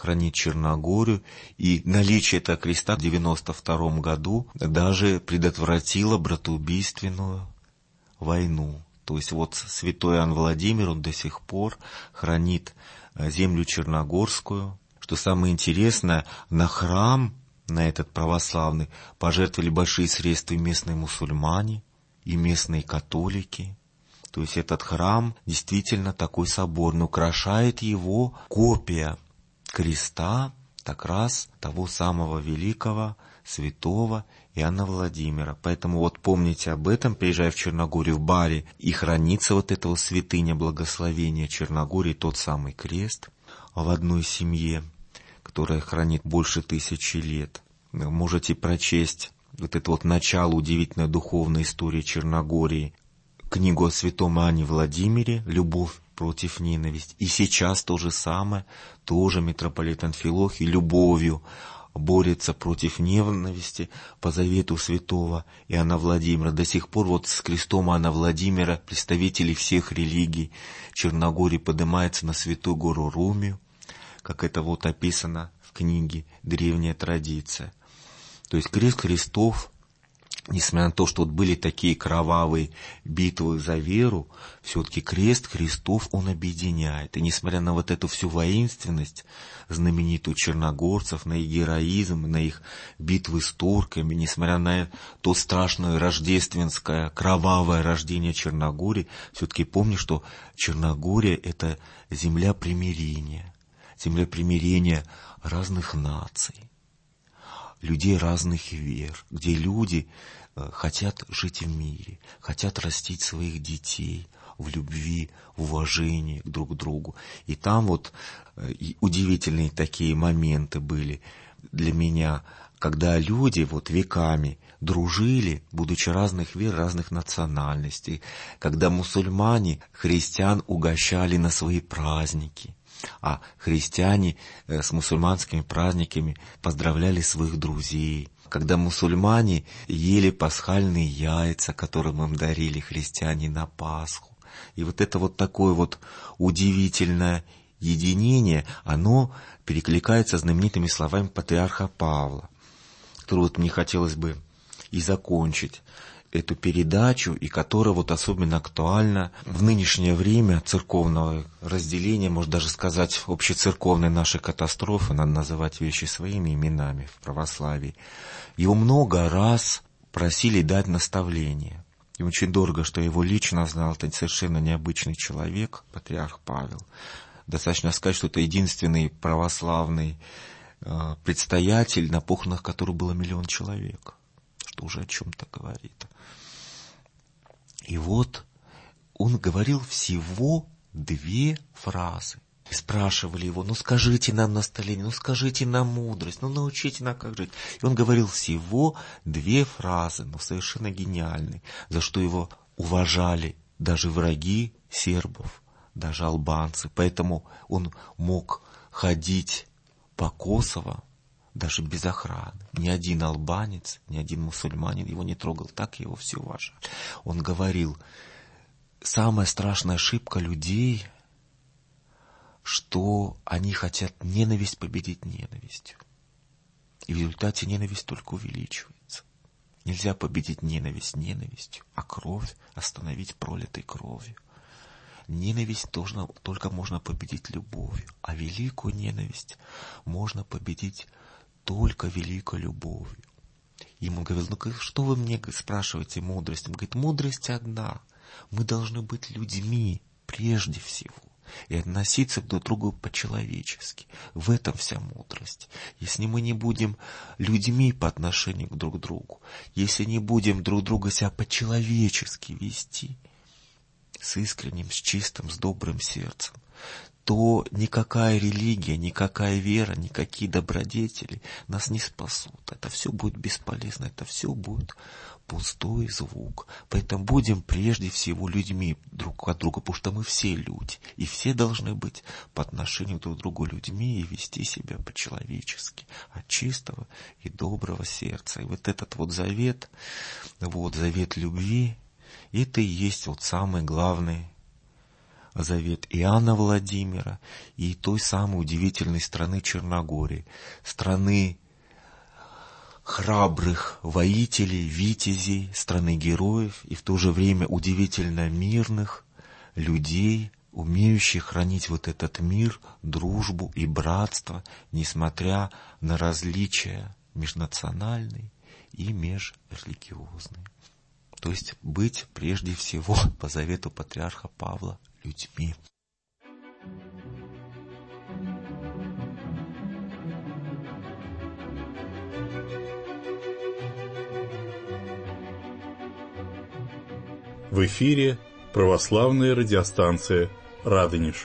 хранит Черногорию, и наличие этого креста в 92 году даже предотвратило братоубийственную войну. То есть вот святой Иоанн Владимир, он до сих пор хранит землю черногорскую. Что самое интересное, на храм, на этот православный, пожертвовали большие средства местные мусульмане и местные католики. То есть этот храм действительно такой соборный, украшает его копия креста как раз того самого великого святого Иоанна Владимира. Поэтому вот помните об этом, приезжая в Черногорию, в Баре, и хранится вот эта святыня благословения Черногории, тот самый крест в одной семье, которая хранит больше 1000 лет. Вы можете прочесть вот это вот начало удивительной духовной истории Черногории, книгу о святом Иоанне Владимире «Любовь против ненависти». И сейчас то же самое, тоже митрополит Амфилохий любовью борется против ненависти по завету святого Иоанна Владимира. До сих пор вот с крестом Иоанна Владимира представители всех религий Черногории поднимаются на святую гору Румию, как это вот описано в книге «Древняя традиция». То есть крест Христов, несмотря на то, что вот были такие кровавые битвы за веру, все-таки крест Христов, он объединяет. И несмотря на вот эту всю воинственность знаменитую черногорцев, на их героизм, на их битвы с турками, несмотря на то страшное рождественское, кровавое рождение Черногории, все-таки помни, что Черногория — это земля примирения разных наций, людей разных вер, где люди хотят жить в мире, хотят растить своих детей в любви, в уважении друг к другу. И там вот удивительные такие моменты были для меня, когда люди вот веками дружили, будучи разных вер, разных национальностей, когда мусульмане христиан угощали на свои праздники, а христиане с мусульманскими праздниками поздравляли своих друзей. Когда мусульмане ели пасхальные яйца, которые им дарили христиане на Пасху. И вот это вот такое вот удивительное единение, оно перекликается знаменитыми словами патриарха Павла, которую вот мне хотелось бы и закончить эту передачу, и которая вот особенно актуальна в нынешнее время церковного разделения, можно даже сказать, общецерковной нашей катастрофы, надо называть вещи своими именами в православии. Его много раз просили дать наставление. И очень дорого, что его лично знал, это совершенно необычный человек, патриарх Павел. Достаточно сказать, что это единственный православный предстоятель, на похоронах которого было 1 000 000 человек, что уже о чем-то говорит. И вот он говорил всего 2 фразы. Спрашивали его: ну скажите нам наставление, ну скажите нам мудрость, ну научите нас как жить. И он говорил всего 2 фразы, но совершенно гениальные, за что его уважали даже враги сербов, даже албанцы. Поэтому он мог ходить по Косово даже без охраны. Ни один албанец, ни один мусульманин его не трогал, так его все уважали. Он говорил: самая страшная ошибка людей, что они хотят ненависть победить ненавистью. И в результате ненависть только увеличивается. Нельзя победить ненависть ненавистью, а кровь остановить пролитой кровью. Ненависть только можно победить любовью, а великую ненависть можно победить только великой любовью. Ему говорил: ну что вы мне спрашиваете мудрость? Он говорит: мудрость одна. Мы должны быть людьми прежде всего и относиться друг к другу по-человечески. В этом вся мудрость. Если мы не будем людьми по отношению к друг другу, если не будем друг друга себя по-человечески вести, с искренним, с чистым, с добрым сердцем, то никакая религия, никакая вера, никакие добродетели нас не спасут. Это все будет бесполезно, это все будет пустой звук. Поэтому будем прежде всего людьми друг от друга, потому что мы все люди, и все должны быть по отношению друг к другу людьми и вести себя по-человечески, от чистого и доброго сердца. И вот этот вот завет любви, это и есть вот самый главный завет Иоанна Владимира и той самой удивительной страны Черногории, страны храбрых воителей, витязей, страны героев и в то же время удивительно мирных людей, умеющих хранить вот этот мир, дружбу и братство, несмотря на различия межнациональные и межрелигиозные. То есть быть прежде всего по завету патриарха Павла людьми. В эфире православная радиостанция «Радонеж».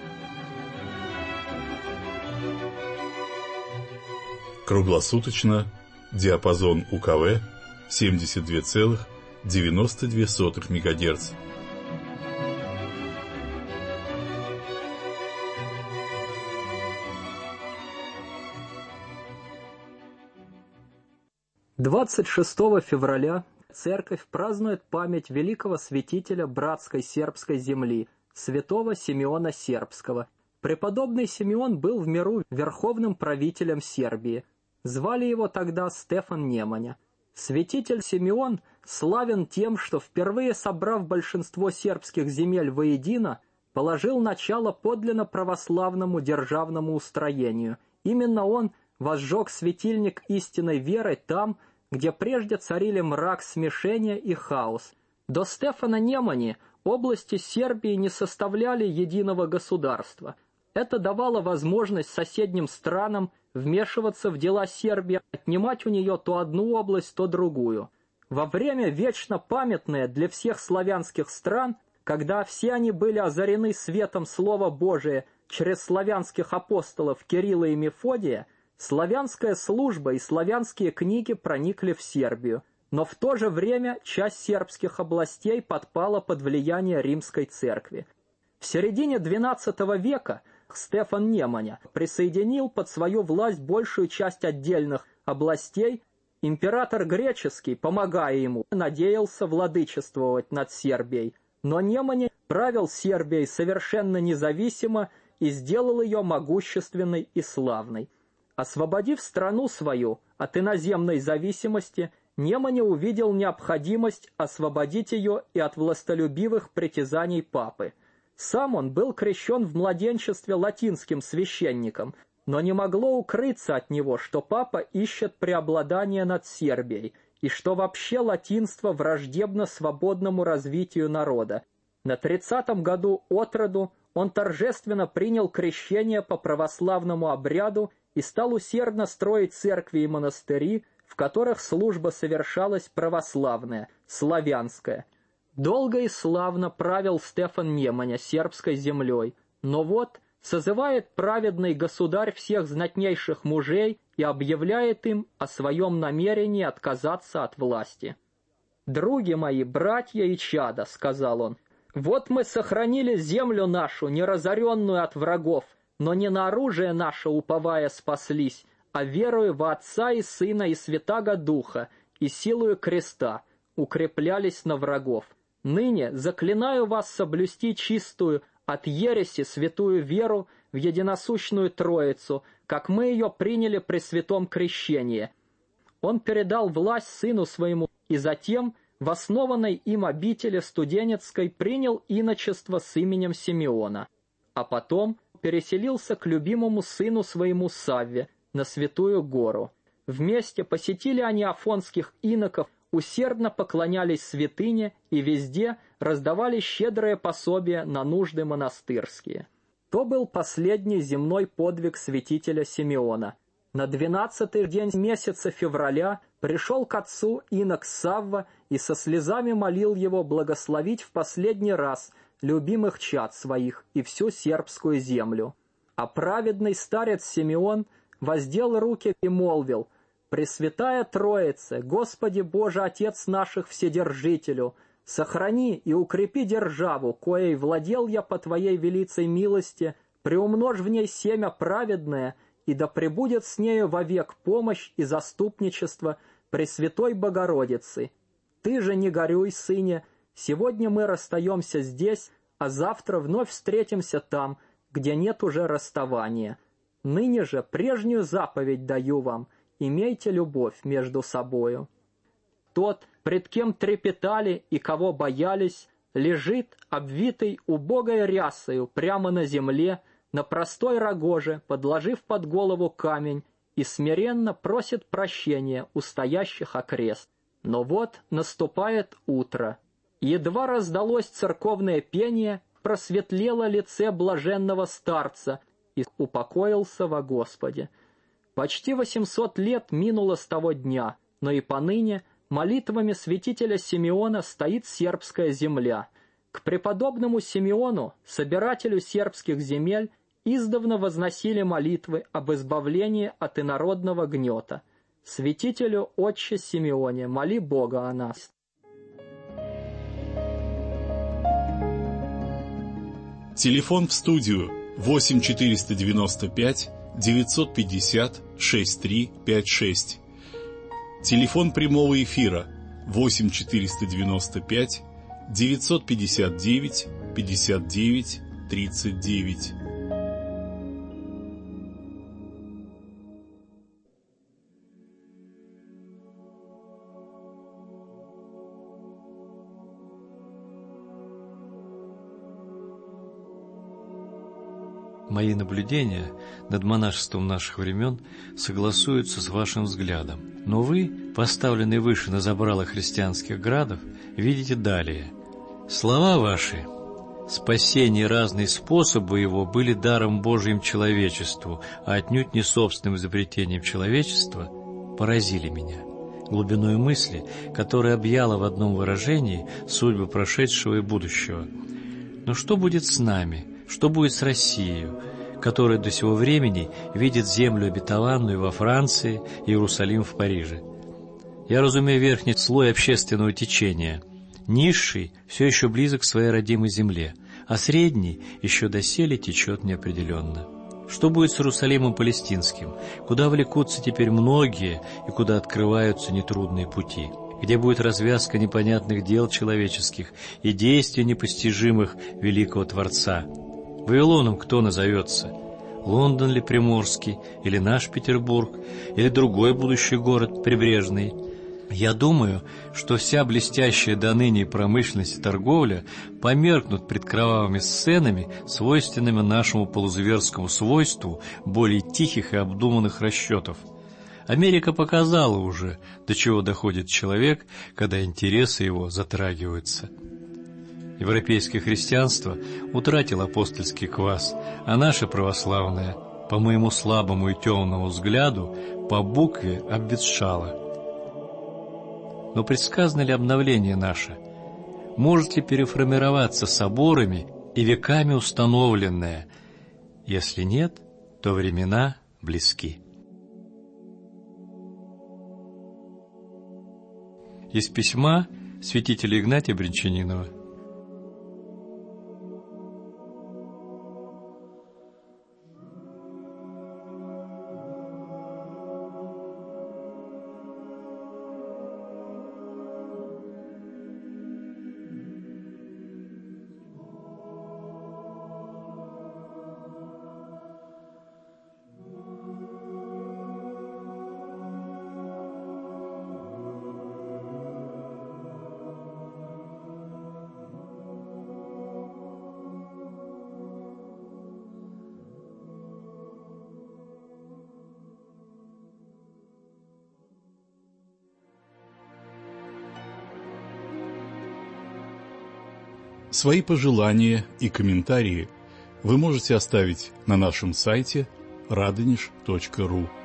Круглосуточно, диапазон УКВ 72,92 МГц. Двадцать 26 февраля Церковь празднует память великого святителя братской сербской земли, святого Симеона Сербского. Преподобный Симеон был в миру верховным правителем Сербии. Звали его тогда Стефан Неманя. Святитель Симеон славен тем, что впервые собрав большинство сербских земель воедино, положил начало подлинно православному державному устроению. Именно он возжег светильник истинной веры там, где прежде царили мрак, смешения и хаос. До Стефана Немани области Сербии не составляли единого государства. Это давало возможность соседним странам вмешиваться в дела Сербии, отнимать у нее то одну область, то другую. Во время вечно памятное для всех славянских стран, когда все они были озарены светом Слова Божия через славянских апостолов Кирилла и Мефодия, славянская служба и славянские книги проникли в Сербию, но в то же время часть сербских областей подпала под влияние Римской Церкви. В середине XII века Стефан Неманя присоединил под свою власть большую часть отдельных областей. Император греческий, помогая ему, надеялся владычествовать над Сербией, но Неманя правил Сербией совершенно независимо и сделал ее могущественной и славной. Освободив страну свою от иноземной зависимости, Неманя увидел необходимость освободить ее и от властолюбивых притязаний папы. Сам он был крещен в младенчестве латинским священником, но не могло укрыться от него, что папа ищет преобладание над Сербией, и что вообще латинство враждебно свободному развитию народа. На 30-м году от роду он торжественно принял крещение по православному обряду и стал усердно строить церкви и монастыри, в которых служба совершалась православная, славянская. Долго и славно правил Стефан Неманя сербской землей, но вот созывает праведный государь всех знатнейших мужей и объявляет им о своем намерении отказаться от власти. «Други мои, братья и чада», — сказал он, — «вот мы сохранили землю нашу, неразоренную от врагов, но не на оружие наше уповая спаслись, а верою во Отца и Сына и Святаго Духа, и силою креста укреплялись на врагов. Ныне заклинаю вас соблюсти чистую от ереси святую веру в единосущную Троицу, как мы ее приняли при святом крещении». Он передал власть сыну своему, и затем в основанной им обители Студенецкой принял иночество с именем Симеона, а потом переселился к любимому сыну своему Савве на Святую Гору. Вместе посетили они афонских иноков, усердно поклонялись святыне и везде раздавали щедрое пособие на нужды монастырские. То был последний земной подвиг святителя Симеона. На 12-й день месяца февраля пришел к отцу инок Савва и со слезами молил его благословить в последний раз любимых чад своих и всю сербскую землю. А праведный старец Симеон воздел руки и молвил: «Пресвятая Троице, Господи Боже, Отец наших Вседержителю, сохрани и укрепи державу, коей владел я по Твоей велицей милости, приумножь в ней семя праведное, и да пребудет с нею вовек помощь и заступничество Пресвятой Богородицы. Ты же не горюй, сыне, сегодня мы расстаемся здесь, а завтра вновь встретимся там, где нет уже расставания. Ныне же прежнюю заповедь даю вам: имейте любовь между собою. Тот, пред кем трепетали и кого боялись, лежит, обвитый убогой рясою, прямо на земле, на простой рогоже, подложив под голову камень, и смиренно просит прощения у стоящих окрест. Но вот наступает утро. Едва раздалось церковное пение, просветлело лице блаженного старца, и упокоился во Господе. Почти 800 лет минуло с того дня, но и поныне молитвами святителя Симеона стоит сербская земля. К преподобному Симеону, собирателю сербских земель, издавна возносили молитвы об избавлении от инородного гнета. Святителю Отче Симеоне, моли Бога о нас. Телефон в студию 8 495 950 6356. Телефон прямого эфира 8 495 959 59 39. Мои наблюдения над монашеством наших времен согласуются с вашим взглядом. Но вы, поставленные выше на забрало христианских градов, видите далее. Слова ваши, спасение и разные способы его были даром Божьим человечеству, а отнюдь не собственным изобретением человечества, поразили меня глубиной мысли, которая объяла в одном выражении судьбы прошедшего и будущего. Но что будет с нами? Что будет с Россией, которая до сего времени видит землю обетованную во Франции, Иерусалим в Париже? Я разумею верхний слой общественного течения. Низший все еще близок к своей родимой земле, а средний еще доселе течет неопределенно. Что будет с Иерусалимом палестинским, куда влекутся теперь многие и куда открываются нетрудные пути? Где будет развязка непонятных дел человеческих и действий непостижимых великого Творца? Вавилоном кто назовется? Лондон ли Приморский, или наш Петербург, или другой будущий город прибрежный? Я думаю, что вся блестящая до ныне промышленность и торговля померкнут пред кровавыми сценами, свойственными нашему полузверскому свойству более тихих и обдуманных расчетов. Америка показала уже, до чего доходит человек, когда интересы его затрагиваются. Европейское христианство утратило апостольский квас, а наше православное, по моему слабому и темному взгляду, по букве обветшало. Но предсказано ли обновление наше? Может ли переформироваться соборами и веками установленное? Если нет, то времена близки. Из письма святителя Игнатия Брянчанинова. Свои пожелания и комментарии вы можете оставить на нашем сайте radenish.ru.